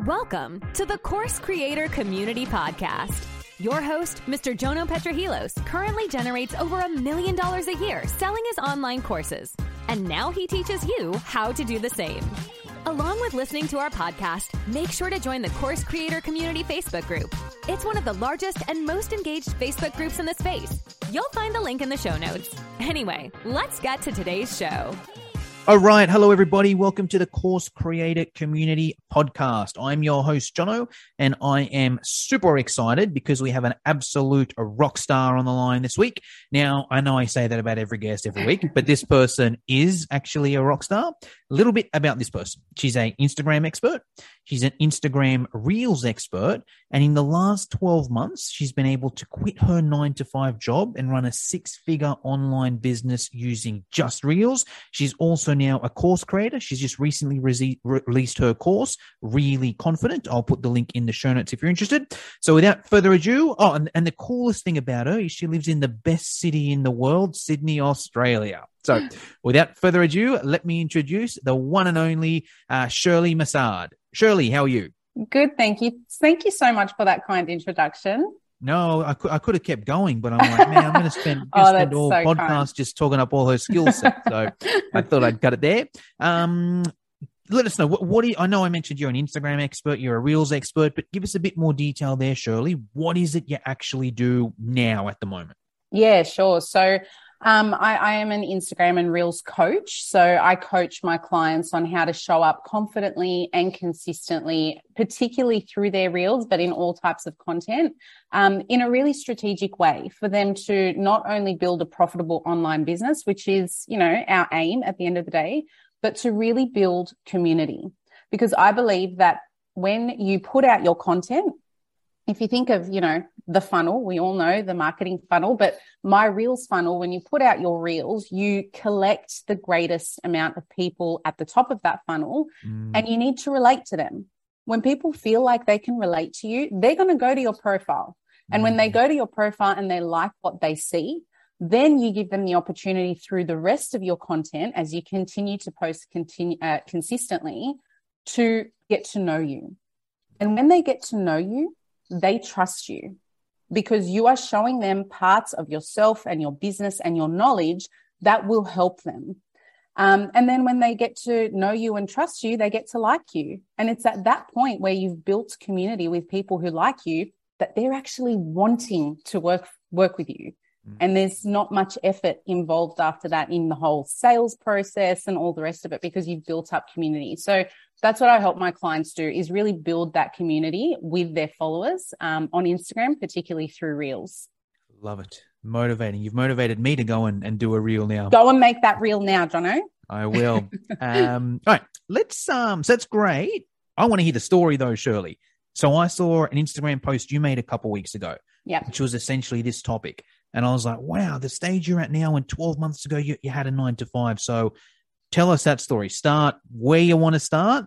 Welcome to the Course Creator Community Podcast. Your host, Mr. Jono Petrohilos, currently generates over $1 million a year selling his online courses. And now he teaches you how to do the same. Along with listening to our podcast, make sure to join the Course Creator Community Facebook group. It's one of the largest and most engaged Facebook groups in the space. You'll find the link in the show notes. Anyway, let's get to today's show. All right. Hello, everybody. Welcome to the Course Creator Community Podcast. I'm your host, Jono, and I am super excited because we have an absolute rock star on the line this week. Now, I know I say that about every guest every week, but this person is actually a rock star. A little bit about this person. She's an Instagram expert. She's an Instagram Reels expert. And in the last 12 months, she's been able to quit her 9-to-5 job and run a 6-figure online business using just Reels. She's also now a course creator. She's just recently released her course, Really Confident. I'll put the link in the show notes if you're interested. So without further ado, and the coolest thing about her is she lives in the best city in the world, Sydney, Australia. So without further ado, let me introduce the one and only Shirley Massard. Shirley, how are you? Good, thank you. Thank you so much for that kind introduction. No, I could have kept going, but I'm like, man, I'm going to spend all so podcast kind. Just talking up all her skill set. So I thought I'd cut it there. Let us know what do you, I know I mentioned you're an Instagram expert, you're a Reels expert, but give us a bit more detail there, Shirley. What is it you actually do now at the moment? Yeah, sure. So I am an Instagram and Reels coach. So I coach my clients on how to show up confidently and consistently, particularly through their Reels, but in all types of content, in a really strategic way for them to not only build a profitable online business, which is, our aim at the end of the day, but to really build community. Because I believe that when you put out your content, if you think of, the funnel, we all know the marketing funnel, but my Reels funnel, when you put out your Reels, you collect the greatest amount of people at the top of that funnel, and you need to relate to them. When people feel like they can relate to you, they're going to go to your profile. And when they go to your profile and they like what they see, then you give them the opportunity through the rest of your content as you continue to post consistently to get to know you. And when they get to know you, they trust you because you are showing them parts of yourself and your business and your knowledge that will help them. And then when they get to know you and trust you, they get to like you. And it's at that point where you've built community with people who like you that they're actually wanting to work with you. And there's not much effort involved after that in the whole sales process and all the rest of it because you've built up community. So that's what I help my clients do is really build that community with their followers on Instagram, particularly through Reels. Love it. Motivating. You've motivated me to go and do a Reel now. Go and make that Reel now, Jono. I will. All right. So that's great. I want to hear the story though, Shirley. So I saw an Instagram post you made a couple weeks ago, which was essentially this topic. And I was like, wow, the stage you're at now and 12 months ago, you had a 9-to-5. So tell us that story. Start where you want to start.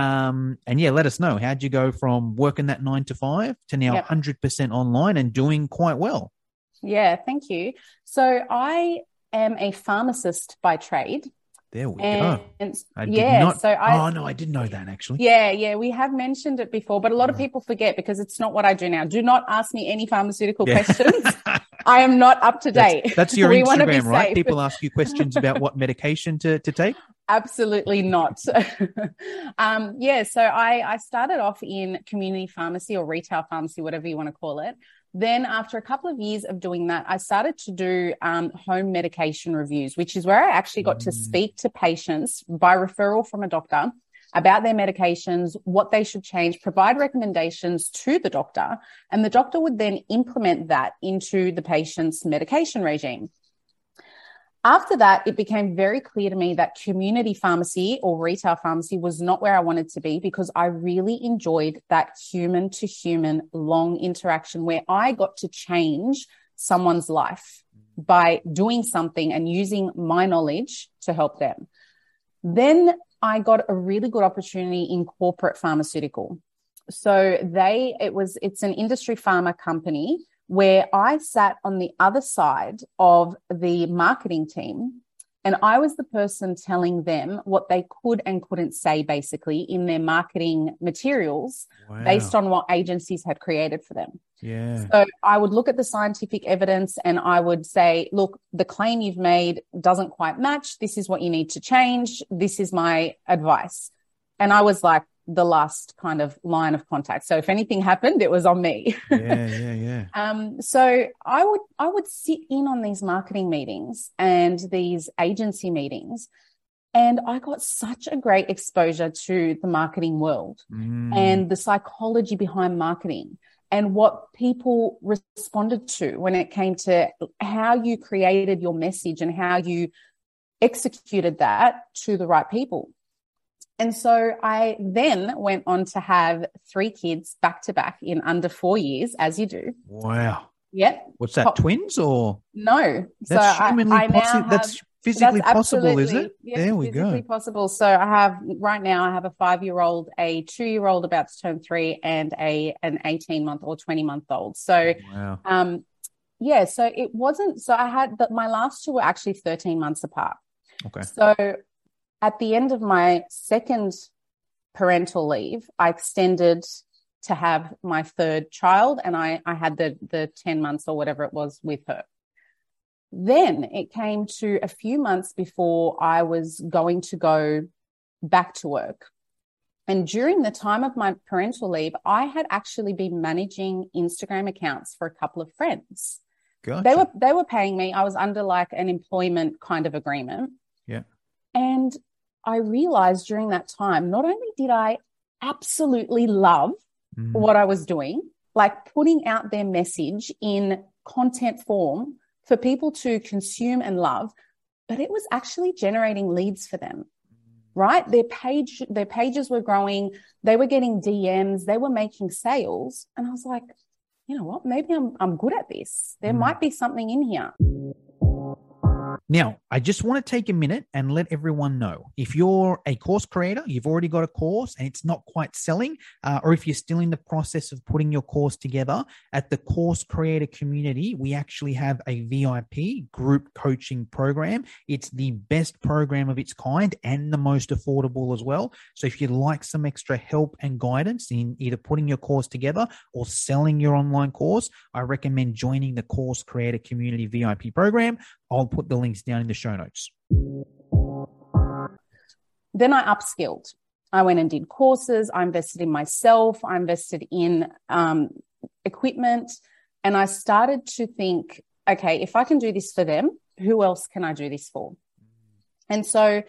And let us know. How'd you go from working that 9-to-5 to now 100% online and doing quite well? Yeah, thank you. So I am a pharmacist by trade. There we go. I didn't know that actually. Yeah, we have mentioned it before, but a lot of people forget because it's not what I do now. Do not ask me any pharmaceutical questions. I am not up to date. That's your Instagram, right? People ask you questions about what medication to take? Absolutely not. So I started off in community pharmacy or retail pharmacy, whatever you want to call it. Then after a couple of years of doing that, I started to do home medication reviews, which is where I actually got to speak to patients by referral from a doctor about their medications, what they should change, provide recommendations to the doctor, and the doctor would then implement that into the patient's medication regime. After that, it became very clear to me that community pharmacy or retail pharmacy was not where I wanted to be because I really enjoyed that human-to-human long interaction where I got to change someone's life by doing something and using my knowledge to help them. Then I got a really good opportunity in corporate pharmaceutical. So it's an industry pharma company where I sat on the other side of the marketing team And I was the person telling them what they could and couldn't say, basically, in their marketing materials based on what agencies had created for them. Yeah. So I would look at the scientific evidence and I would say, look, the claim you've made doesn't quite match. This is what you need to change. This is my advice. And I was like the last kind of line of contact. So if anything happened, it was on me. Yeah. So I would sit in on these marketing meetings and these agency meetings, and I got such a great exposure to the marketing world and the psychology behind marketing and what people responded to when it came to how you created your message and how you executed that to the right people. And so I then went on to have 3 kids back to back in under 4 years, as you do. Wow. Yep. What's that, twins or? No. That's humanly possible. That's physically possible, is it? Yes, there we go. Physically possible. So I have a 5-year-old, a 2-year-old about to turn 3, and an 18-month or 20-month-old. So, wow. So it wasn't. So I had my last 2 were actually 13 months apart. Okay. So at the end of my second parental leave, I extended to have my 3rd child, and I had the 10 months or whatever it was with her. Then it came to a few months before I was going to go back to work. And during the time of my parental leave, I had actually been managing Instagram accounts for a couple of friends. Gotcha. They were paying me. I was under like an employment kind of agreement. Yeah. And I realized during that time, not only did I absolutely love what I was doing, like putting out their message in content form for people to consume and love, but it was actually generating leads for them, right? Their pages were growing. They were getting DMs. They were making sales. And I was like, you know what? Maybe I'm good at this. There might be something in here. Now, I just want to take a minute and let everyone know, if you're a course creator, you've already got a course and it's not quite selling, or if you're still in the process of putting your course together, at the Course Creator Community, we actually have a VIP group coaching program. It's the best program of its kind and the most affordable as well. So if you'd like some extra help and guidance in either putting your course together or selling your online course, I recommend joining the Course Creator Community VIP program. I'll put the links down in the show notes. Then I upskilled. I went and did courses. I invested in myself. I invested in equipment. And I started to think, okay, if I can do this for them, who else can I do this for? And so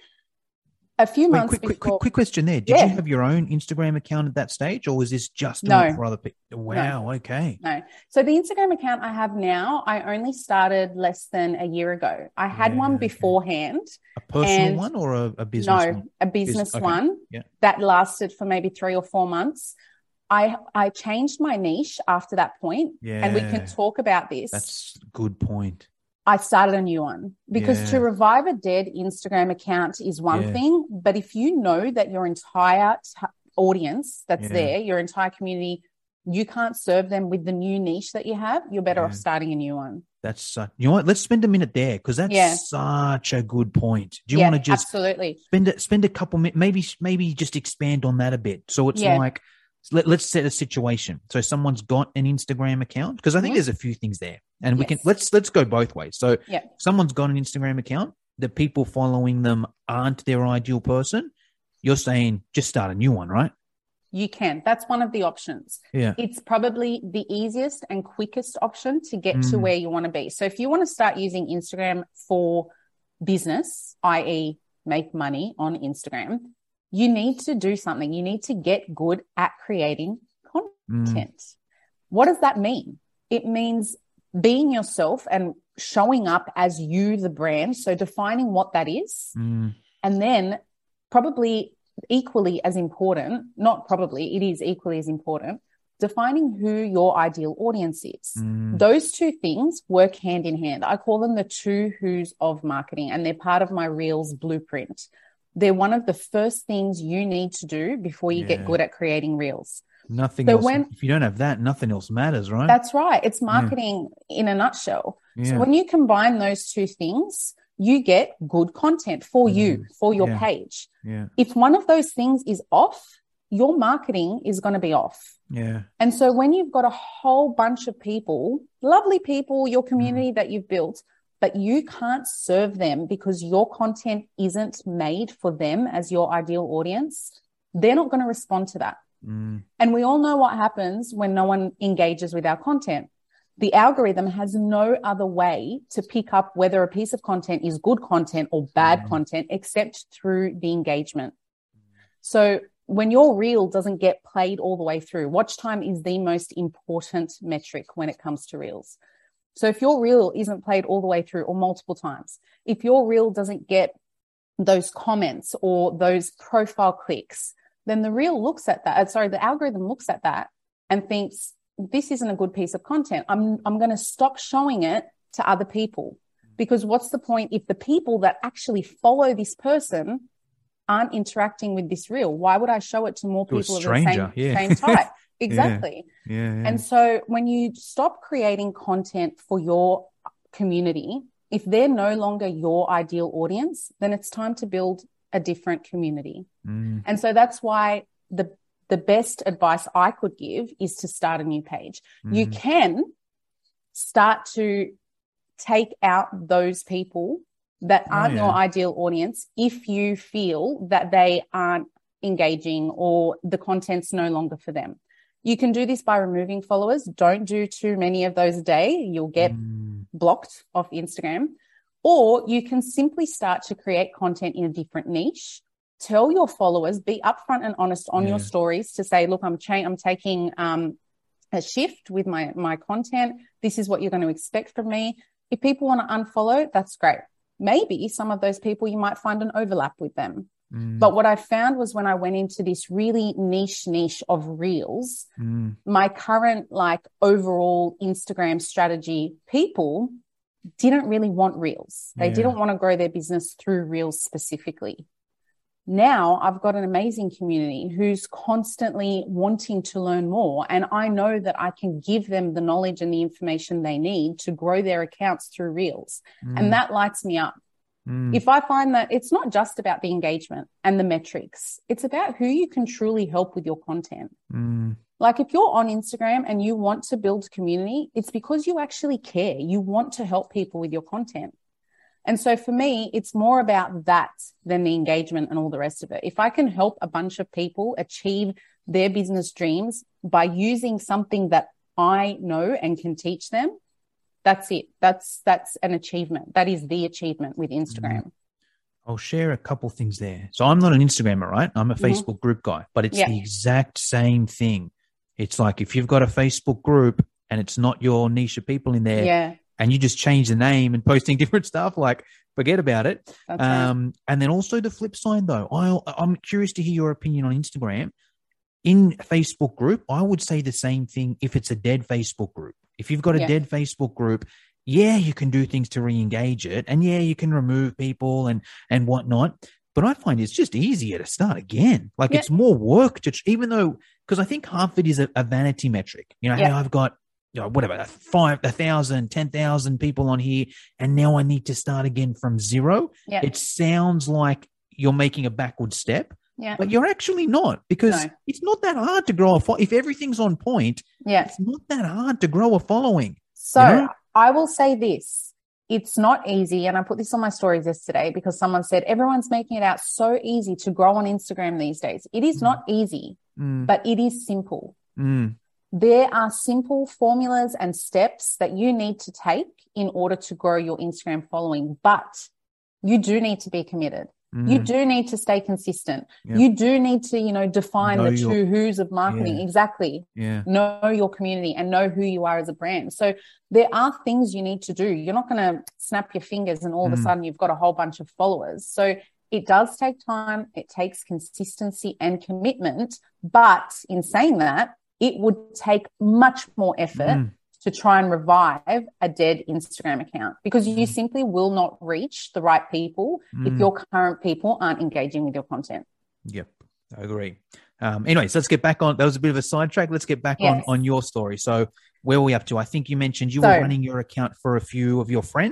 a few months before... Quick question there. Did you have your own Instagram account at that stage, or was this just for other people? Wow, no. Okay. No. So the Instagram account I have now, I only started less than a year ago. I had one beforehand. A personal one or a business one? No, a business one Yeah. that lasted for maybe 3 or 4 months. I changed my niche after that point, and we can talk about this. That's a good point. I started a new one because to revive a dead Instagram account is one thing, but if you know that your entire audience that's there, your entire community, you can't serve them with the new niche that you have, you're better off starting a new one. That's you know what? Let's spend a minute there because that's such a good point. Do you want to just absolutely spend a couple minutes, maybe just expand on that a bit? So it's like, let's set a situation. So someone's got an Instagram account, because I think there's a few things there, and we can let's go both ways. So someone's got an Instagram account, the people following them aren't their ideal person. You're saying just start a new one, right? You can. That's one of the options. Yeah. It's probably the easiest and quickest option to get to where you want to be. So if you want to start using Instagram for business, i.e. make money on Instagram, you need to do something. You need to get good at creating content. What does that mean? It means being yourself and showing up as you, the brand. So defining what that is. And then probably equally as important, not probably, it is equally as important, defining who your ideal audience is. Those two things work hand in hand. I call them the 2 who's of marketing, and they're part of my Reels blueprint. They're one of the first things you need to do before you get good at creating Reels. Nothing else. If you don't have that, nothing else matters, right? That's right. It's marketing in a nutshell. So when you combine those 2 things, you get good content for you, for your page. Yeah. If one of those things is off, your marketing is going to be off. Yeah. And so when you've got a whole bunch of people, lovely people, your community that you've built, but you can't serve them because your content isn't made for them as your ideal audience, they're not going to respond to that. And we all know what happens when no one engages with our content. The algorithm has no other way to pick up whether a piece of content is good content or bad content except through the engagement. So when your reel doesn't get played all the way through, watch time is the most important metric when it comes to reels. So if your reel isn't played all the way through or multiple times, if your reel doesn't get those comments or those profile clicks, then the algorithm looks at that and thinks, this isn't a good piece of content. I'm going to stop showing it to other people, because what's the point if the people that actually follow this person aren't interacting with this reel? Why would I show it to more people of the same type? Exactly. Yeah. And so when you stop creating content for your community, if they're no longer your ideal audience, then it's time to build a different community. And so that's why the best advice I could give is to start a new page. You can start to take out those people that aren't your ideal audience if you feel that they aren't engaging or the content's no longer for them. You can do this by removing followers. Don't do too many of those a day. You'll get blocked off Instagram. Or you can simply start to create content in a different niche. Tell your followers, be upfront and honest on your stories to say, look, I'm taking a shift with my content. This is what you're going to expect from me. If people want to unfollow, that's great. Maybe some of those people, you might find an overlap with them. But what I found was when I went into this really niche of reels, my current overall Instagram strategy, people didn't really want reels. They didn't want to grow their business through reels specifically. Now I've got an amazing community who's constantly wanting to learn more. And I know that I can give them the knowledge and the information they need to grow their accounts through reels. And that lights me up. If I find that it's not just about the engagement and the metrics, it's about who you can truly help with your content. Like if you're on Instagram and you want to build community, it's because you actually care. You want to help people with your content. And so for me, it's more about that than the engagement and all the rest of it. If I can help a bunch of people achieve their business dreams by using something that I know and can teach them, that's it. That's an achievement. That is the achievement with Instagram. I'll share a couple things there. So I'm not an Instagrammer, right? I'm a Facebook group guy, but it's the exact same thing. It's like if you've got a Facebook group and it's not your niche of people in there and you just change the name and posting different stuff, like forget about it. That's right. And then also the flip side though, I'm curious to hear your opinion on Instagram. In a Facebook group, I would say the same thing if it's a dead Facebook group. If you've got a dead Facebook group, you can do things to re-engage it. And you can remove people and whatnot. But I find it's just easier to start again. Like it's more work even though, because I think half of it is a vanity metric. You know, hey, I've got, whatever, 1,000, 10,000 people on here. And now I need to start again from zero. Yeah. It sounds like you're making a backward step. Yeah. But you're actually not, because it's not that hard to grow a following. If everything's on point, it's not that hard to grow a following. So I will say this, it's not easy. And I put this on my stories yesterday because someone said, everyone's making it out so easy to grow on Instagram these days. It is not easy, but it is simple. There are simple formulas and steps that you need to take in order to grow your Instagram following, but you do need to be committed. You do need to stay consistent. Yep. You do need to, define the two who's of marketing. Exactly. Yeah. Know your community and know who you are as a brand. So there are things you need to do. You're not going to snap your fingers and all of a sudden you've got a whole bunch of followers. So it does take time. It takes consistency and commitment. But in saying that, it would take much more effort to try and revive a dead Instagram account, because you simply will not reach the right people if your current people aren't engaging with your content. Yep, I agree. Anyways, let's get back on. That was a bit of a sidetrack. Let's get back on your story. So where were we up to? I think you mentioned you were running your account for a few of your friends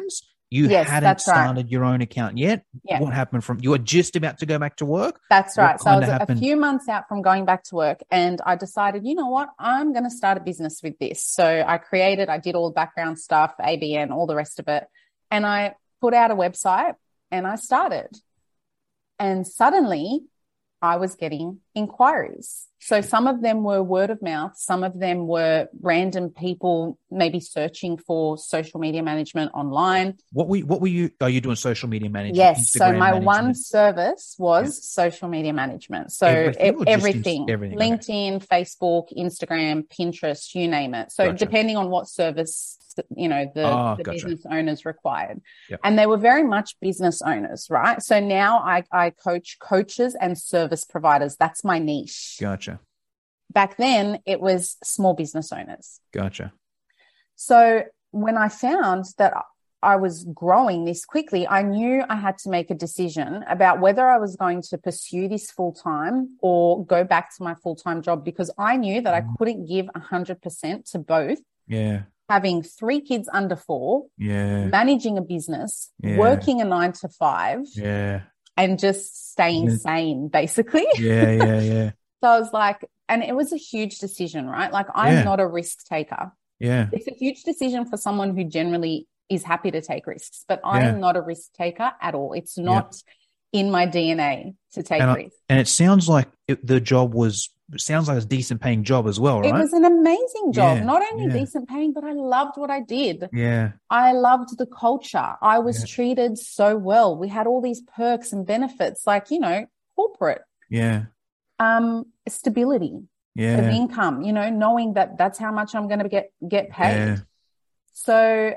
You Yes, hadn't that's right. started your own account yet. Yeah. What happened you were just about to go back to work? That's right. What So I kind was of a happened? few months out from going back to work, and I decided, you know what, I'm going to start a business with this. So I did all the background stuff, ABN, all the rest of it. And I put out a website and I started. And suddenly I was getting inquiries. So some of them were word of mouth. Some of them were random people maybe searching for social media management online. What were you, are you doing social media management? Yes. So Instagram my management? one service was social media management. So Everything or just everything, everything? Okay. LinkedIn, Facebook, Instagram, Pinterest, you name it. So Gotcha. depending on what service, the Gotcha. business owners required. Yep. And they were very much business owners, right? So now I coach coaches and service providers. That's my niche. Gotcha. Back then it was small business owners. Gotcha. So when I found that I was growing this quickly, I knew I had to make a decision about whether I was going to pursue this full time or go back to my full-time job, because I knew that I couldn't give 100% to both. Yeah. Having 3 kids under 4, Yeah. managing a business, Yeah. working a 9 to 5, Yeah. and just staying sane, basically. Yeah. So I was like, and it was a huge decision, right? Like, I'm not a risk taker. Yeah. It's a huge decision for someone who generally is happy to take risks, but I am not a risk taker at all. It's not in my DNA to take risks. And it sounds like the job sounds like a decent paying job as well, right? It was an amazing job. Yeah, Not only decent paying, but I loved what I did. Yeah. I loved the culture. I was treated so well. We had all these perks and benefits, like, corporate. Yeah. Stability of income, knowing that that's how much I'm going to get paid. Yeah. So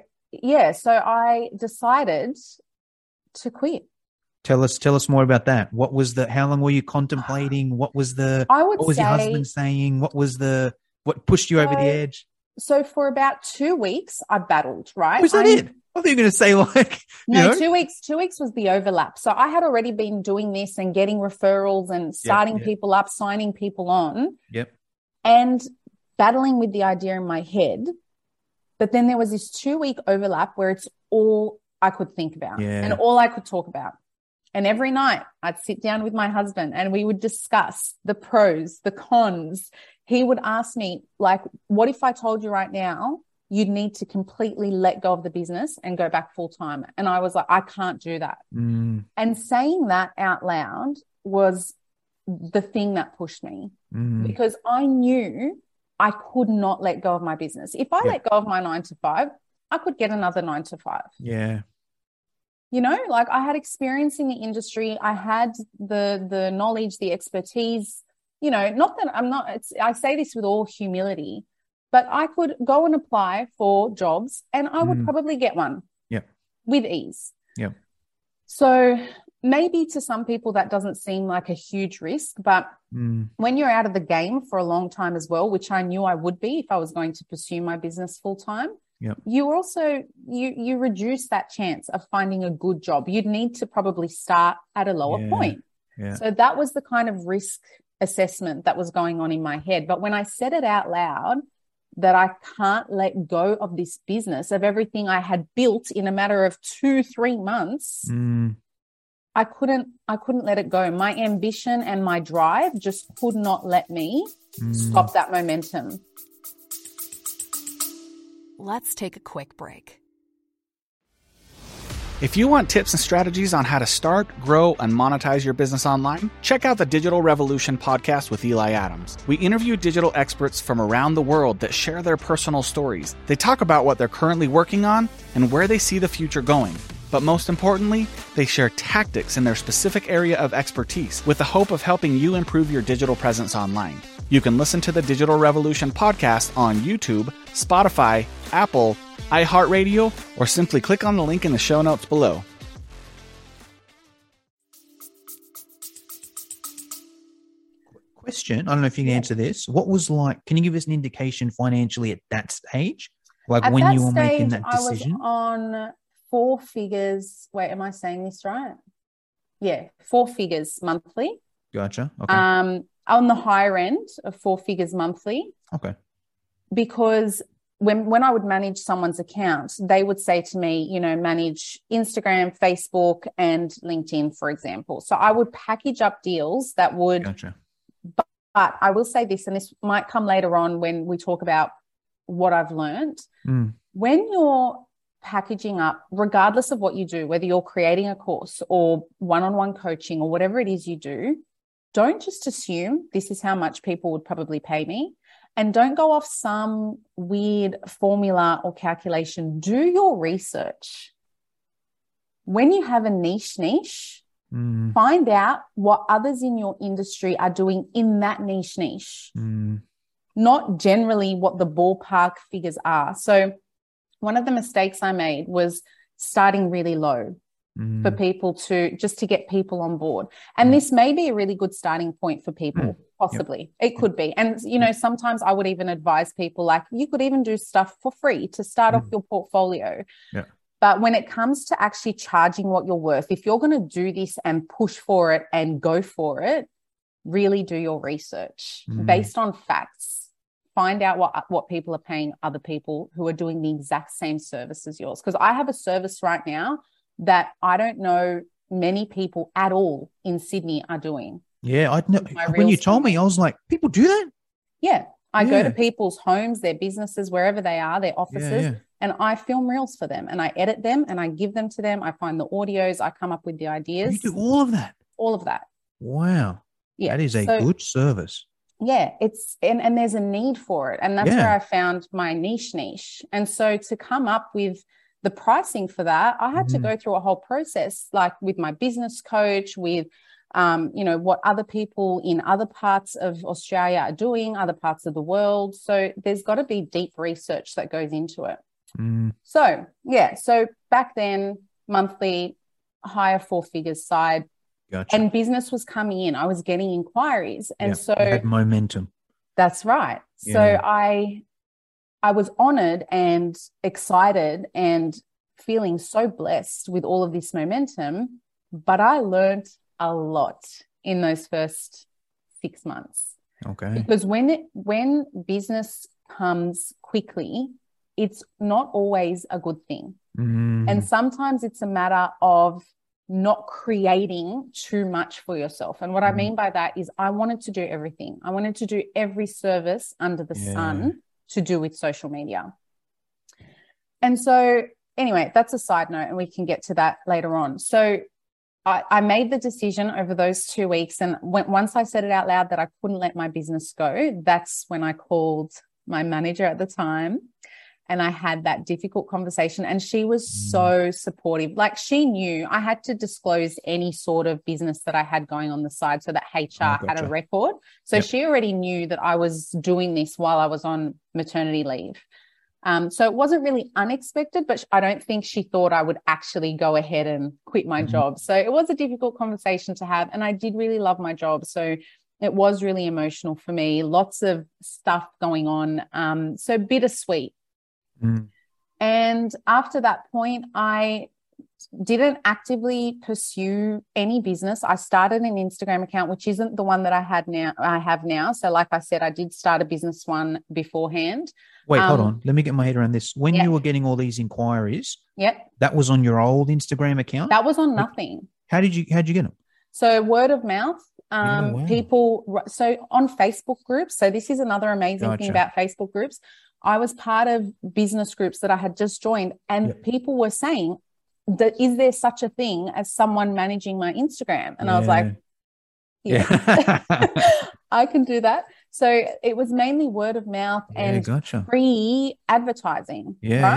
I decided to quit. Tell us more about that. How long were you contemplating? What was your husband saying? What pushed you over the edge? So for about 2 weeks, I battled, right? Was that it? I thought you were going to say No, 2 weeks. 2 weeks was the overlap. So I had already been doing this and getting referrals and starting people up, signing people on. Yep. And battling with the idea in my head. But then there was this 2-week overlap where it's all I could think about and all I could talk about. And every night I'd sit down with my husband and we would discuss the pros, the cons. He would ask me, like, what if I told you right now you'd need to completely let go of the business and go back full time? And I was like, I can't do that. And saying that out loud was the thing that pushed me because I knew I could not let go of my business. If I let go of my 9 to 5, I could get another 9 to 5. Yeah. Like, I had experience in the industry. I had the knowledge, the expertise, not that I say this with all humility, but I could go and apply for jobs and I would probably get one with ease. Yep. So maybe to some people that doesn't seem like a huge risk, but when you're out of the game for a long time as well, which I knew I would be if I was going to pursue my business full time, you also, you reduce that chance of finding a good job. You'd need to probably start at a lower point. Yeah. So that was the kind of risk assessment that was going on in my head. But when I said it out loud, that I can't let go of this business, of everything I had built in a matter of 2-3 months, I couldn't let it go. My ambition and my drive just could not let me stop that momentum. Let's take a quick break. If you want tips and strategies on how to start, grow, and monetize your business online, check out the Digital Revolution podcast with Eli Adams. We interview digital experts from around the world that share their personal stories. They talk about what they're currently working on and where they see the future going. But most importantly, they share tactics in their specific area of expertise with the hope of helping you improve your digital presence online. You can listen to the Digital Revolution podcast on YouTube, Spotify, Apple, iHeartRadio, or simply click on the link in the show notes below. Question, I don't know if you can answer this. What was can you give us an indication financially at that stage? Like at when that you were stage, making that decision? I was on 4 figures. Wait, am I saying this right? Yeah, 4 figures monthly. Gotcha. Okay. On the higher end of 4 figures monthly. Okay. Because when I would manage someone's account, they would say to me, you know, manage Instagram, Facebook, and LinkedIn, for example. So I would package up deals that would, Gotcha. but I will say this, and this might come later on when we talk about what I've learned. When you're packaging up, regardless of what you do, whether you're creating a course or one-on-one coaching or whatever it is you do, don't just assume this is how much people would probably pay me. And don't go off some weird formula or calculation. Do your research. When you have a niche, find out what others in your industry are doing in that niche, not generally what the ballpark figures are. So one of the mistakes I made was starting really low for people to get people on board. And this may be a really good starting point for people, possibly. It could be. And, you know, sometimes I would even advise people, like, you could even do stuff for free to start off your portfolio. Yeah. But when it comes to actually charging what you're worth, if you're going to do this and push for it and go for it, really do your research based on facts. Find out what people are paying other people who are doing the exact same service as yours. Because I have a service right now that I don't know many people at all in Sydney are doing. Yeah, I know. When you told me, I was like, people do that? Yeah. I go to people's homes, their businesses, wherever they are, their offices, and I film reels for them and I edit them and I give them to them. I find the audios, I come up with the ideas. You do all of that? All of that. Wow. Yeah. That is a good service. Yeah, it's and there's a need for it. And that's where I found my niche. And so to come up with the pricing for that, I had to go through a whole process, like with my business coach, with, you know, what other people in other parts of Australia are doing, other parts of the world. So there's got to be deep research that goes into it. So, so back then, monthly, higher 4 figures side. Gotcha. And business was coming in. I was getting inquiries. And so you had momentum. That's right. Yeah. So I was honored and excited and feeling so blessed with all of this momentum, but I learned a lot in those first 6 months. Okay. Because when business comes quickly, it's not always a good thing. And sometimes it's a matter of not creating too much for yourself. And what I mean by that is I wanted to do everything. I wanted to do every service under the sun to do with social media. And so anyway, that's a side note and we can get to that later on. So I made the decision over those 2 weeks. And once I said it out loud that I couldn't let my business go, that's when I called my manager at the time. And I had that difficult conversation and she was so supportive. Like she knew I had to disclose any sort of business that I had going on the side so that HR had a record. So she already knew that I was doing this while I was on maternity leave. So it wasn't really unexpected, but I don't think she thought I would actually go ahead and quit my job. So it was a difficult conversation to have. And I did really love my job. So it was really emotional for me. Lots of stuff going on. So bittersweet. And after that point, I didn't actively pursue any business. I started an Instagram account, which isn't the one that I have now. So like I said, I did start a business one beforehand. Wait, hold on. Let me get my head around this. When you were getting all these inquiries, that was on your old Instagram account? That was on nothing. How'd you get them? So word of mouth. People, so on Facebook groups. So this is another amazing thing about Facebook groups. I was part of business groups that I had just joined and people were saying that, is there such a thing as someone managing my Instagram? And I was like, I can do that. So it was mainly word of mouth and free advertising.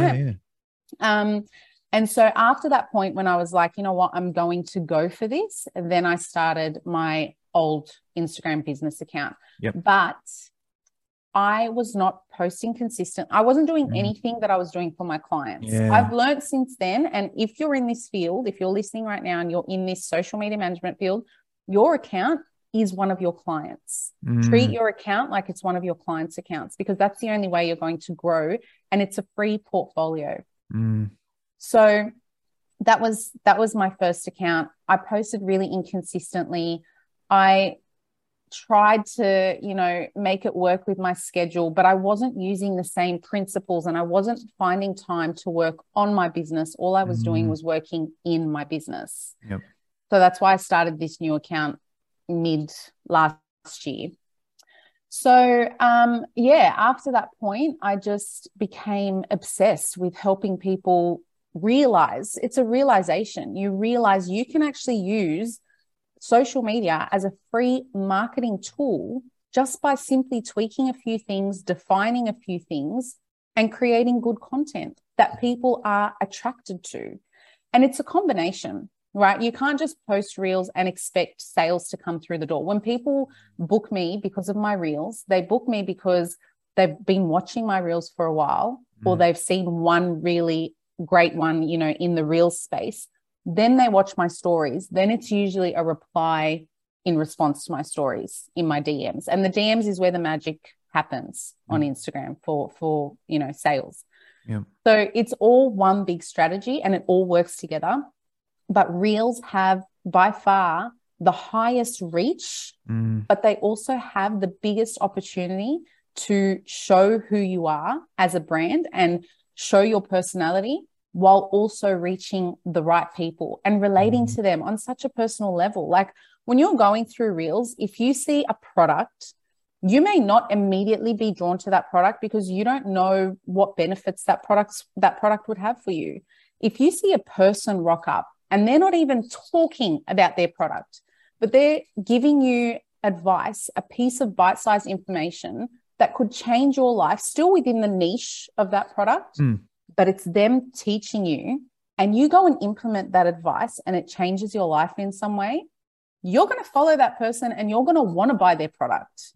And so after that point, when I was like, you know what, I'm going to go for this, then I started my old Instagram business account. But I was not posting consistent. I wasn't doing anything that I was doing for my clients. I've learned since then. And if you're in this field, if you're listening right now and you're in this social media management field, your account is one of your clients. Treat your account like it's one of your clients' accounts because that's the only way you're going to grow. And it's a free portfolio. So that was my first account. I posted really inconsistently. I tried to, you know, make it work with my schedule, but I wasn't using the same principles and I wasn't finding time to work on my business. All I was doing was working in my business. Yep. So that's why I started this new account mid last year. So, after that point, I just became obsessed with helping people realize, it's a realization. You realize you can actually use social media as a free marketing tool just by simply tweaking a few things, defining a few things, and creating good content that people are attracted to. And it's a combination, right? You can't just post reels and expect sales to come through the door. When people book me because of my reels, they book me because they've been watching my reels for a while, or they've seen one really great one, you know, in the reels space. Then they watch my stories. Then it's usually a reply in response to my stories in my DMs. And the DMs is where the magic happens on Instagram for, you know, sales. Yeah. So it's all one big strategy and it all works together. But reels have by far the highest reach, but they also have the biggest opportunity to show who you are as a brand and show your personality while also reaching the right people and relating to them on such a personal level. Like when you're going through reels, if you see a product, you may not immediately be drawn to that product because you don't know what benefits that product would have for you. If you see a person rock up and they're not even talking about their product, but they're giving you advice, a piece of bite-sized information that could change your life, still within the niche of that product, but it's them teaching you, and you go and implement that advice and it changes your life in some way, you're going to follow that person and you're going to want to buy their product.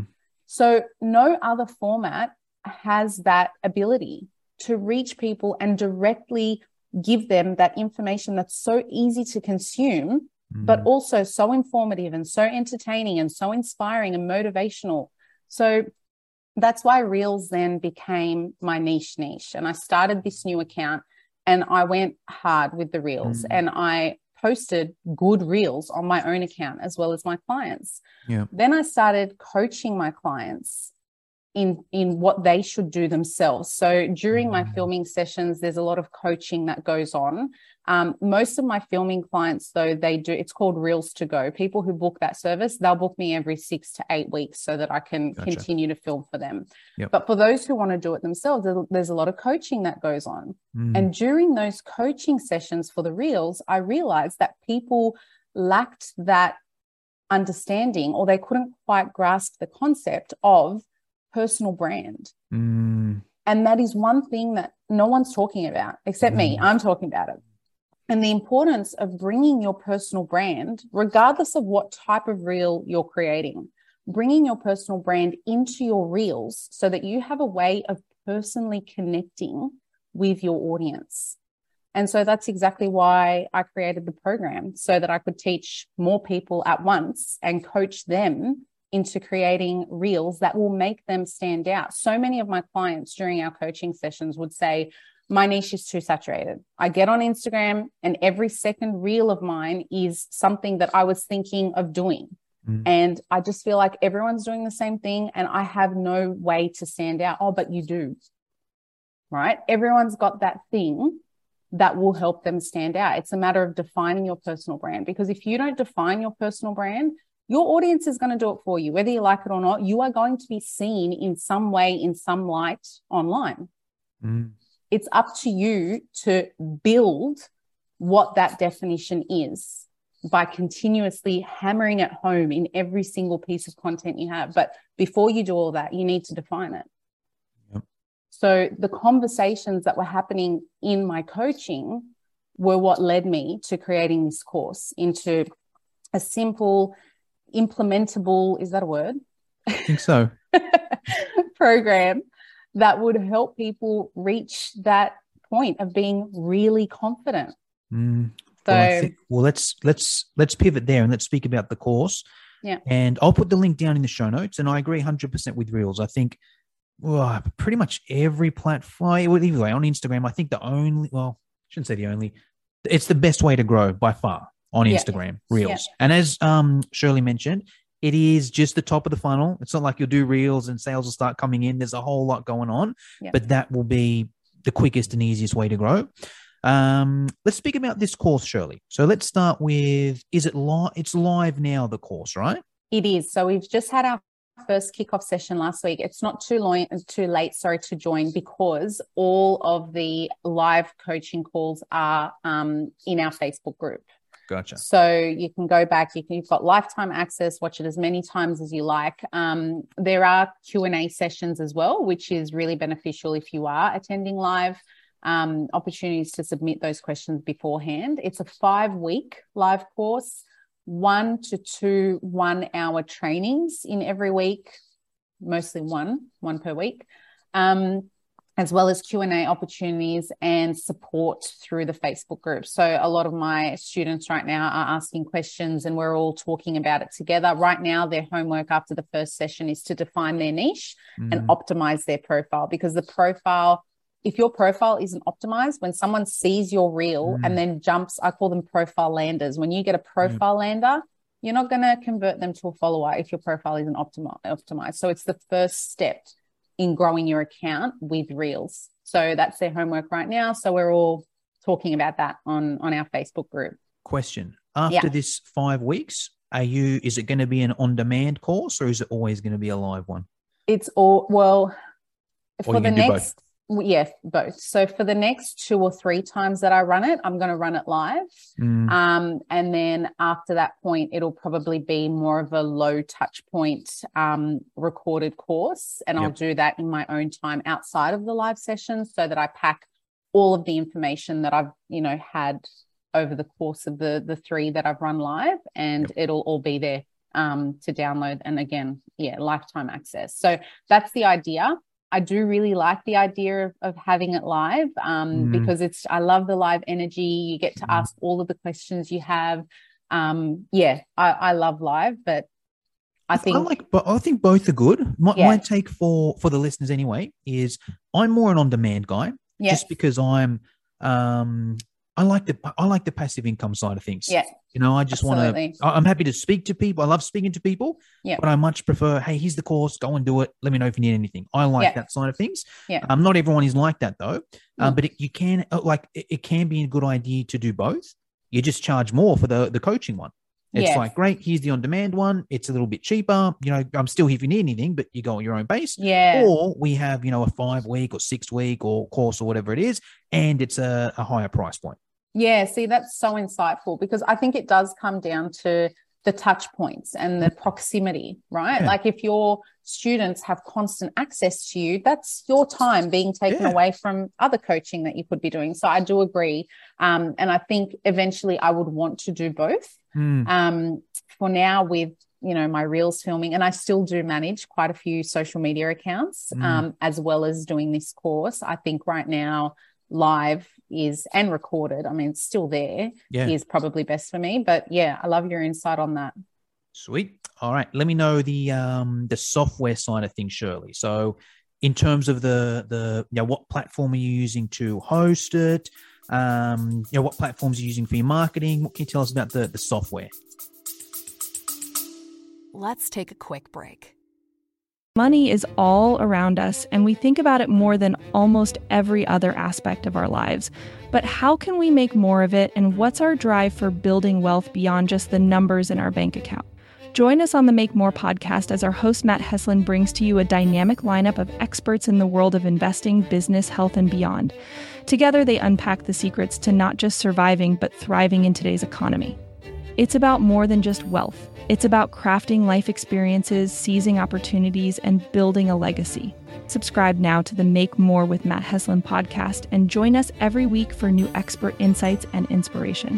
So no other format has that ability to reach people and directly give them that information that's so easy to consume, but also so informative and so entertaining and so inspiring and motivational. So that's why reels then became my niche. And I started this new account and I went hard with the reels and I posted good reels on my own account as well as my clients. Yeah. Then I started coaching my clients in what they should do themselves. So during my filming sessions, there's a lot of coaching that goes on. Most of my filming clients, though, it's called Reels to Go. People who book that service, they'll book me every 6 to 8 weeks so that I can continue to film for them. Yep. But for those who want to do it themselves, there's a lot of coaching that goes on. And during those coaching sessions for the Reels, I realized that people lacked that understanding, or they couldn't quite grasp the concept of personal brand. And that is one thing that no one's talking about except me. I'm talking about it. And the importance of bringing your personal brand, regardless of what type of reel you're creating, bringing your personal brand into your reels so that you have a way of personally connecting with your audience. And so that's exactly why I created the program, so that I could teach more people at once and coach them into creating reels that will make them stand out. So many of my clients during our coaching sessions would say, my niche is too saturated. I get on Instagram and every second reel of mine is something that I was thinking of doing. And I just feel like everyone's doing the same thing and I have no way to stand out. Oh, but you do, right? Everyone's got that thing that will help them stand out. It's a matter of defining your personal brand, because if you don't define your personal brand, your audience is going to do it for you. Whether you like it or not, you are going to be seen in some way, in some light online. It's up to you to build what that definition is by continuously hammering it home in every single piece of content you have. But before you do all that, you need to define it. Yep. So the conversations that were happening in my coaching were what led me to creating this course into a simple, implementable, is that a word? I think so. program that would help people reach that point of being really confident. Let's pivot there and let's speak about the course. Yeah. And I'll put the link down in the show notes. And I agree 100% with Reels. I think pretty much every platform, either way, on Instagram, I think shouldn't say the only, it's the best way to grow by far on Instagram, Reels. Yeah. And as Shirley mentioned, It is just the top of the funnel. It's not like you'll do reels and sales will start coming in. There's a whole lot going on, but that will be the quickest and easiest way to grow. Let's speak about this course, Shirley. So let's start with, is it live? It's live now, the course, right? It is. So we've just had our first kickoff session last week. It's not too late to join, because all of the live coaching calls are in our Facebook group. Gotcha. So you can go back, you've got lifetime access, watch it as many times as you like. There are Q&A sessions as well, which is really beneficial if you are attending live, opportunities to submit those questions beforehand. It's a 5-week live course, 1 to 2 1-hour trainings in every week, mostly one per week. As well as Q&A opportunities and support through the Facebook group. So a lot of my students right now are asking questions and we're all talking about it together. Right now, their homework after the first session is to define their niche and optimize their profile, because the profile, if your profile isn't optimized, when someone sees your reel and then jumps, I call them profile landers. When you get a profile lander, you're not going to convert them to a follower if your profile isn't optimized. So it's the first step in growing your account with reels. So that's their homework right now. So we're all talking about that on our Facebook group. Question. After this 5 weeks, is it going to be an on-demand course, or is it always going to be a live one? It's all, well, for the next, both. So for the next 2 or 3 times that I run it, I'm going to run it live. And then after that point, it'll probably be more of a low touch point recorded course. And I'll do that in my own time outside of the live sessions, so that I pack all of the information that I've, had over the course of the 3 that I've run live, and it'll all be there to download. And again, lifetime access. So that's the idea. I do really like the idea of having it live because I love the live energy. You get to ask all of the questions you have. I love live, but I think both are good. My take for the listeners anyway is I'm more an on-demand guy, just because I like the passive income side of things. Yeah. I just want to, I'm happy to speak to people. I love speaking to people, but I much prefer, hey, here's the course, go and do it. Let me know if you need anything. I like that side of things. Yeah. Not everyone is like that though. But it can be a good idea to do both. You just charge more for the coaching one. It's like, great, here's the on-demand one. It's a little bit cheaper. I'm still here if you need anything, but you go at your own pace. Yeah. Or we have, a 5-week or 6-week or course or whatever it is, and it's a higher price point. Yeah, see, that's so insightful, because I think it does come down to the touch points and the proximity, right? Yeah. Like if your students have constant access to you, that's your time being taken away from other coaching that you could be doing. So I do agree. And I think eventually I would want to do both. For now, with my reels filming, and I still do manage quite a few social media accounts, as well as doing this course. I think right now live is, and recorded, it's still there, is probably best for me. But I love your insight on that. Sweet. All right, let me know the software side of things, Shirley. So in terms of the what platform are you using to host it? What platforms are you using for your marketing? What can you tell us about the software? Let's take a quick break. Money is all around us, and we think about it more than almost every other aspect of our lives. But how can we make more of it, and what's our drive for building wealth beyond just the numbers in our bank account? Join us on the Make More podcast as our host Matt Heslin brings to you a dynamic lineup of experts in the world of investing, business, health, and beyond. Together, they unpack the secrets to not just surviving, but thriving in today's economy. It's about more than just wealth. It's about crafting life experiences, seizing opportunities, and building a legacy. Subscribe now to the Make More with Matt Heslin podcast and join us every week for new expert insights and inspiration.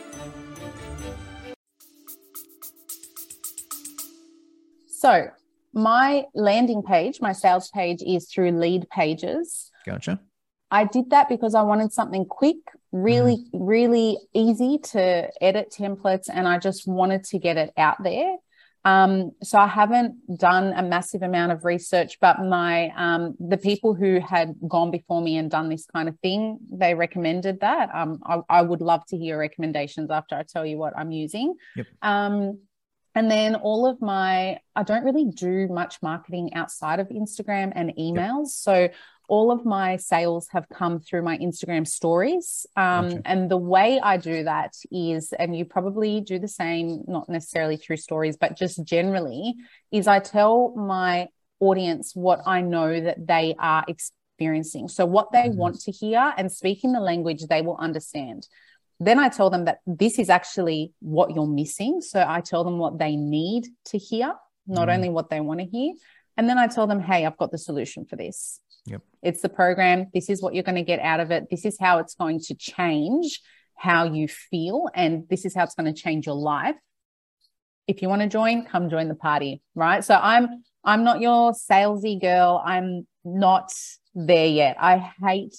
So my landing page, my sales page, is through Lead Pages. Gotcha. I did that because I wanted something quick, really, really easy to edit templates, and I just wanted to get it out there. So I haven't done a massive amount of research, but the people who had gone before me and done this kind of thing, they recommended that. I would love to hear recommendations after I tell you what I'm using. Yep. And then I don't really do much marketing outside of Instagram and emails. So all of my sales have come through my Instagram stories. Gotcha. And the way I do that is, and you probably do the same, not necessarily through stories, but just generally, is I tell my audience what I know that they are experiencing. So what they want to hear, and speak in the language they will understand. Then I tell them that this is actually what you're missing. So I tell them what they need to hear, not only what they want to hear. And then I tell them, hey, I've got the solution for this. Yep. It's the program. This is what you're going to get out of it. This is how it's going to change how you feel. And this is how it's going to change your life. If you want to join, come join the party, right? So I'm not your salesy girl. I'm not there yet. I hate,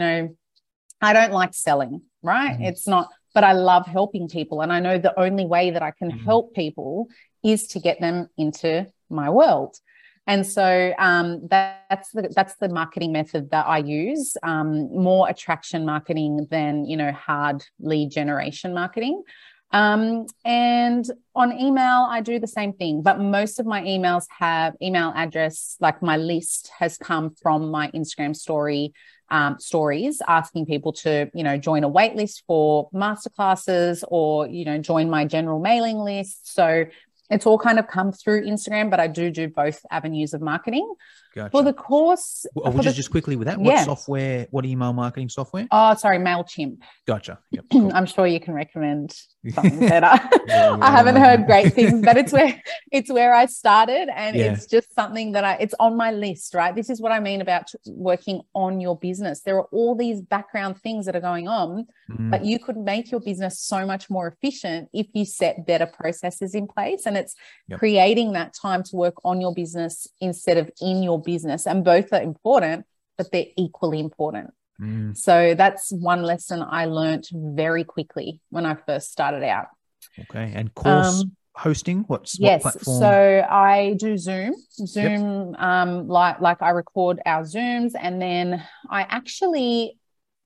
I don't like selling, right? It's not, but I love helping people. And I know the only way that I can help people is to get them into my world. And so that's the marketing method that I use, more attraction marketing than, hard lead generation marketing. And on email, I do the same thing, but most of my emails have email address, like my list has come from my Instagram stories asking people to, join a wait list for masterclasses or, join my general mailing list. So it's all kind of come through Instagram, but I do both avenues of marketing. Gotcha. For the course. Just quickly with that, what email marketing software? Oh, sorry, MailChimp. Gotcha. Yep, cool. I'm sure you can recommend something better. I haven't heard great things, but it's where I started, and it's just something that it's on my list, right? This is what I mean about working on your business. There are all these background things that are going on, but you could make your business so much more efficient if you set better processes in place. And it's creating that time to work on your business instead of in your business. And both are important, but they're equally important. So that's one lesson I learned very quickly when I first started out. Okay. And course hosting, what platform? So I do Zoom, like I record our Zooms, and then I actually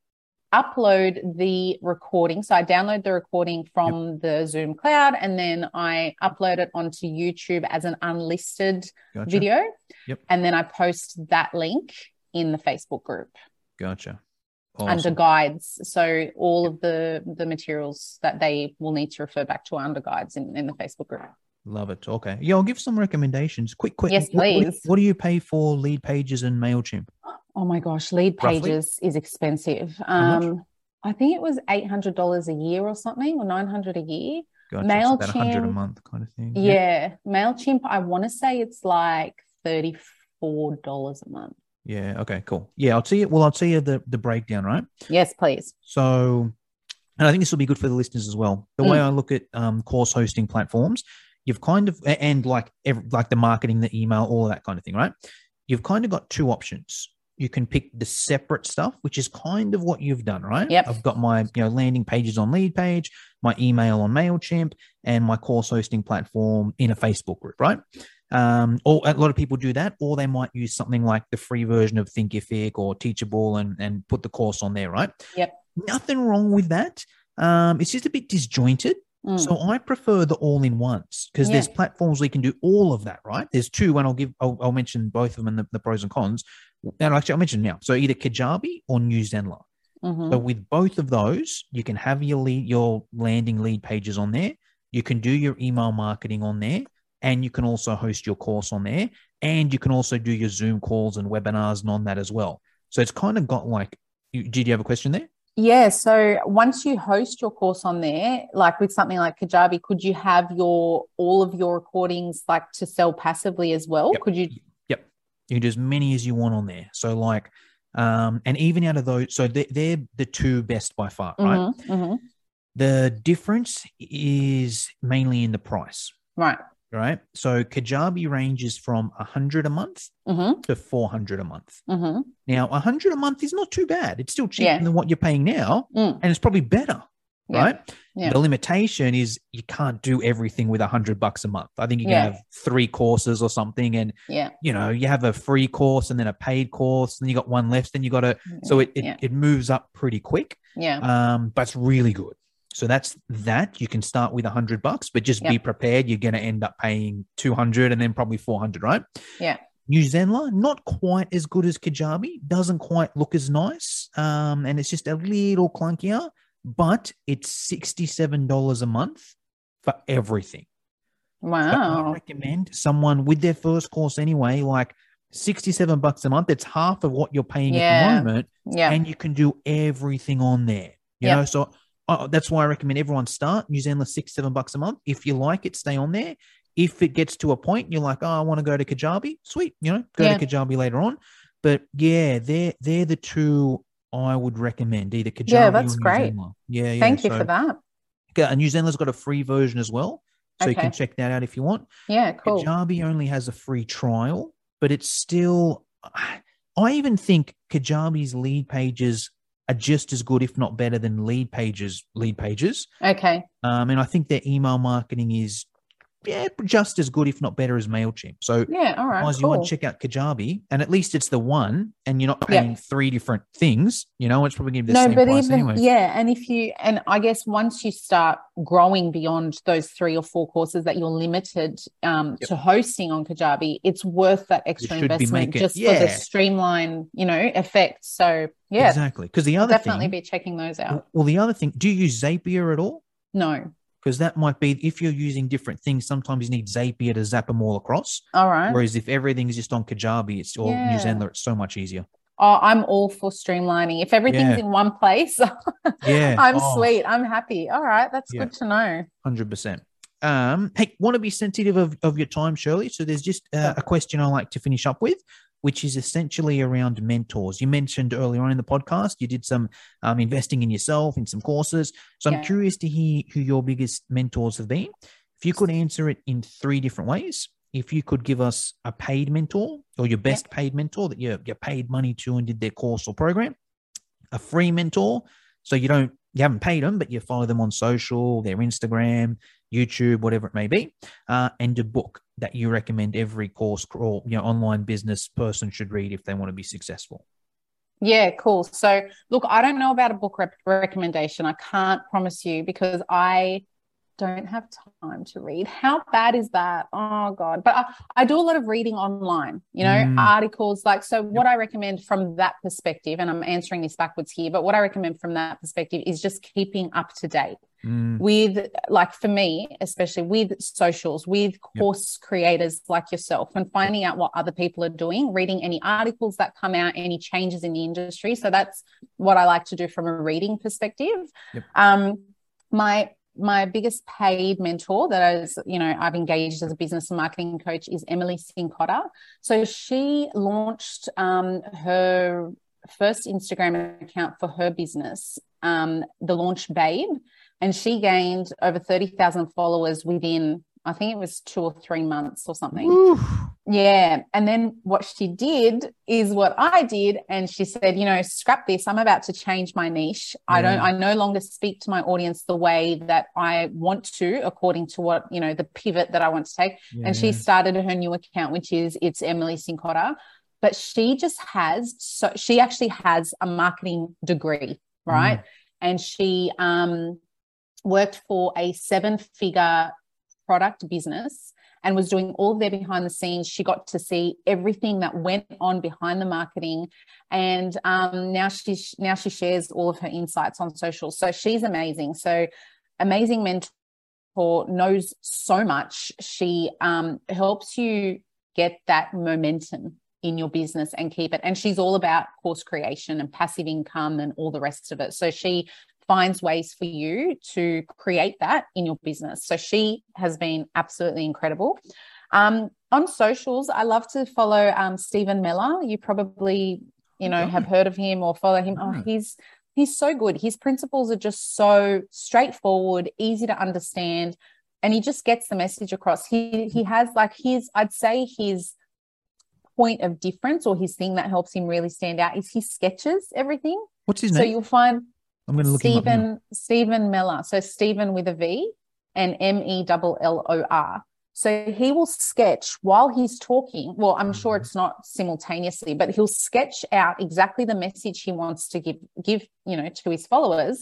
upload the recording. So I download the recording from the Zoom cloud, and then I upload it onto YouTube as an unlisted video. Yep. And then I post that link in the Facebook group. Gotcha. Awesome. Under guides. So all of the materials that they will need to refer back to are under guides in the Facebook group. Love it. Okay. Yeah, I'll give some recommendations. Quick. Yes, please. What do you pay for Lead Pages and MailChimp? Oh my gosh, Lead Pages is expensive. I think it was $800 a year or something, or $900 a year. Gotcha. MailChimp, about $100 a month kind of thing. Yeah. MailChimp, I want to say it's like $34 a month. Yeah. Okay, cool. Yeah, I'll see it. Well, I'll tell you the breakdown, right? Yes, please. So, and I think this will be good for the listeners as well. The way I look at course hosting platforms, you've kind of, and like the marketing, the email, all of that kind of thing, right? You've kind of got two options. You can pick the separate stuff, which is kind of what you've done, right? Yep. I've got my landing pages on Lead Page, my email on MailChimp, and my course hosting platform in a Facebook group, right? Or a lot of people do that, or they might use something like the free version of Thinkific or Teachable and put the course on there, right? Yep. Nothing wrong with that. It's just a bit disjointed. So I prefer the all-in-ones because there's platforms where you can do all of that, right? There's two, and I'll mention both of them and the pros and cons. And actually, I'll mention now. So either Kajabi or Newsendler. So with both of those, you can have your landing lead pages on there. You can do your email marketing on there, and you can also host your course on there, and you can also do your Zoom calls and webinars and on that as well. So it's kind of got like, did you have a question there? Yeah. So once you host your course on there, like with something like Kajabi, could you have all of your recordings like to sell passively as well? Yep. Could you? Yep. You can do as many as you want on there. So like, and even out of those, so they're the two best by far, right? The difference is mainly in the price. Right. So Kajabi ranges from $100 a month to $400 a month. Now, $100 a month is not too bad. It's still cheaper than what you're paying now, and it's probably better, right? Yeah. The limitation is you can't do everything with $100 a month. I think you can have 3 courses or something, and you have a free course and then a paid course, and you got one left, and you got to. So it moves up pretty quick. But it's really good. So that's that. You can start with $100, but just be prepared. You're going to end up paying 200 and then probably 400, right? Yeah. New Zenla, not quite as good as Kajabi, doesn't quite look as nice, and it's just a little clunkier, but it's $67 a month for everything. Wow. So I recommend someone with their first course anyway, like $67 a month. It's half of what you're paying at the moment, and you can do everything on there. You know, so that's why I recommend everyone start New Zenla $6-7 a month. If you like it, stay on there. If it gets to a point you're like, oh, I want to go to Kajabi, sweet, you know, go to Kajabi later on. But yeah, they're the two I would recommend, either Kajabi that's or New great. Zenla. Yeah. Thank you for that. New Zenla's got a free version as well, so you can check that out if you want. Yeah, cool. Kajabi only has a free trial, but it's still, I even think Kajabi's lead pages are just as good, if not better than lead pages. Okay. And I think their email marketing is just as good, if not better, as MailChimp. So all right, guys, you want to check out Kajabi, and at least it's the one, and you're not paying three different things. You know, it's probably going to be the same price anyway. And I guess once you start growing beyond those 3 or 4 courses that you're limited to hosting on Kajabi, it's worth that extra investment for the streamline, effect. So exactly. Because the other definitely be checking those out. Well, the other thing, do you use Zapier at all? No. Because that might be, if you're using different things, sometimes you need Zapier to zap them all across. All right. Whereas if everything's just on Kajabi, or New Zenla, it's so much easier. Oh, I'm all for streamlining. If everything's in one place, I'm sweet. I'm happy. All right. That's good to know. 100%. Hey, want to be sensitive of your time, Shirley? So there's just a question I like to finish up with, which is essentially around mentors. You mentioned earlier on in the podcast, you did some investing in yourself, in some courses. So I'm curious to hear who your biggest mentors have been. If you could answer it in 3 different ways, if you could give us a paid mentor or your best paid mentor that you paid money to and did their course or program, a free mentor, so you haven't paid them, but you follow them on social, their Instagram, YouTube, whatever it may be, and a book that you recommend every course or online business person should read if they want to be successful. Yeah, cool. So look, I don't know about a book recommendation. I can't promise you because I don't have time to read. How bad is that? Oh God. But I do a lot of reading online, articles what I recommend from that perspective, and I'm answering this backwards here, but what I recommend from that perspective is just keeping up to date with, for me, especially with socials, with course creators like yourself, and finding out what other people are doing, reading any articles that come out, any changes in the industry. So that's what I like to do from a reading perspective. My biggest paid mentor that I've engaged as a business and marketing coach is Emily Cincotta. So she launched her first Instagram account for her business, The Launch Babe, and she gained over 30,000 followers within, I think it was 2 or 3 months or something. Oof. Yeah. And then what she did is what I did. And she said, scrap this. I'm about to change my niche. I no longer speak to my audience the way that I want to, according to what, the pivot that I want to take. And she started her new account, which is It's Emily Cincotta. But she actually has a marketing degree, right? And she worked for a 7-figure product business and was doing all of their behind the scenes. She got to see everything that went on behind the marketing, and now she shares all of her insights on social. So she's amazing. So amazing mentor, knows so much. She helps you get that momentum in your business and keep it. And she's all about course creation and passive income and all the rest of it. So she finds ways for you to create that in your business. So she has been absolutely incredible. On socials, I love to follow Stephen Miller. You probably, have heard of him or follow him. Oh, he's so good. His principles are just so straightforward, easy to understand, and he just gets the message across. He has I'd say his point of difference, or his thing that helps him really stand out, is he sketches everything. What's his name? So you'll find I'm going to look him up now. Stephen Miller. So Stephen with a V and MELLOR. So he will sketch while he's talking. Well, I'm sure it's not simultaneously, but he'll sketch out exactly the message he wants to give to his followers.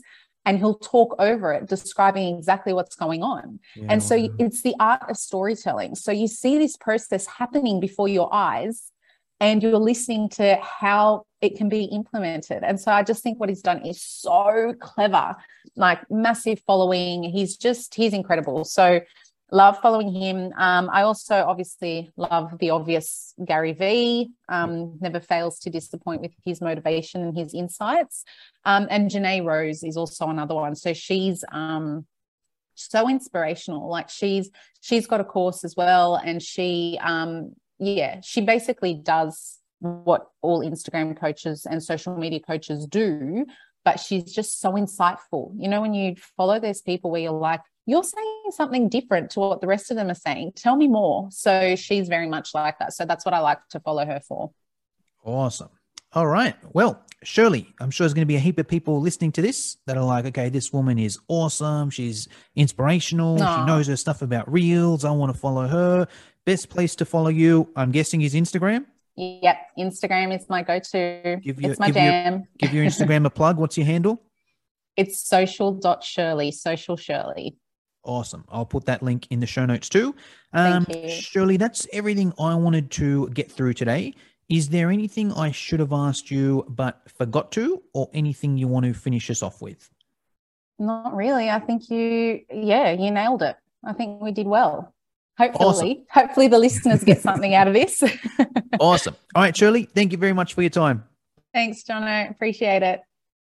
and he'll talk over it, describing exactly what's going on. Yeah, and so wow. it's the art of storytelling. So you see this process happening before your eyes, and you're listening to how it can be implemented. And so I just think what he's done is so clever, like massive following. He's incredible. So love following him. I also obviously love the obvious Gary Vee, never fails to disappoint with his motivation and his insights. And Janae Rose is also another one. So she's so inspirational. Like she's got a course as well. And she basically does what all Instagram coaches and social media coaches do, but she's just so insightful. You know, when you follow those people where you're like, you're saying something different to what the rest of them are saying. Tell me more. So she's very much like that. So that's what I like to follow her for. Awesome. All right. Well, Shirley, I'm sure there's going to be a heap of people listening to this that are like, okay, this woman is awesome. She's inspirational. Aww. She knows her stuff about reels. I want to follow her. Best place to follow you, I'm guessing, is Instagram. Yep. Instagram is my go-to. It's my jam. Give your Instagram a plug. What's your handle? It's social.shirley, social Shirley. Awesome. I'll put that link in the show notes too. Thank you. Shirley, that's everything I wanted to get through today. Is there anything I should have asked you but forgot to, or anything you want to finish us off with? Not really. I think you nailed it. I think we did well. Awesome. Hopefully the listeners get something out of this. Awesome. All right, Shirley, thank you very much for your time. Thanks, Jono. Appreciate it.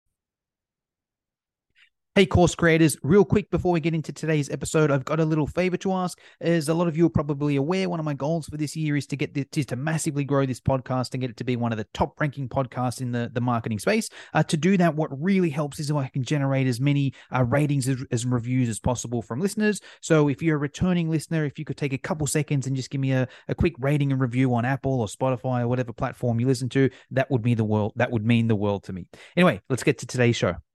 Hey, course creators, real quick before we get into today's episode, I've got a little favor to ask. As a lot of you are probably aware, one of my goals for this year is to massively grow this podcast and get it to be one of the top ranking podcasts in the marketing space. To do that, what really helps is if I can generate as many ratings as reviews as possible from listeners. So if you're a returning listener, if you could take a couple seconds and just give me a quick rating and review on Apple or Spotify or whatever platform you listen to, that would mean the world to me. Anyway, let's get to today's show.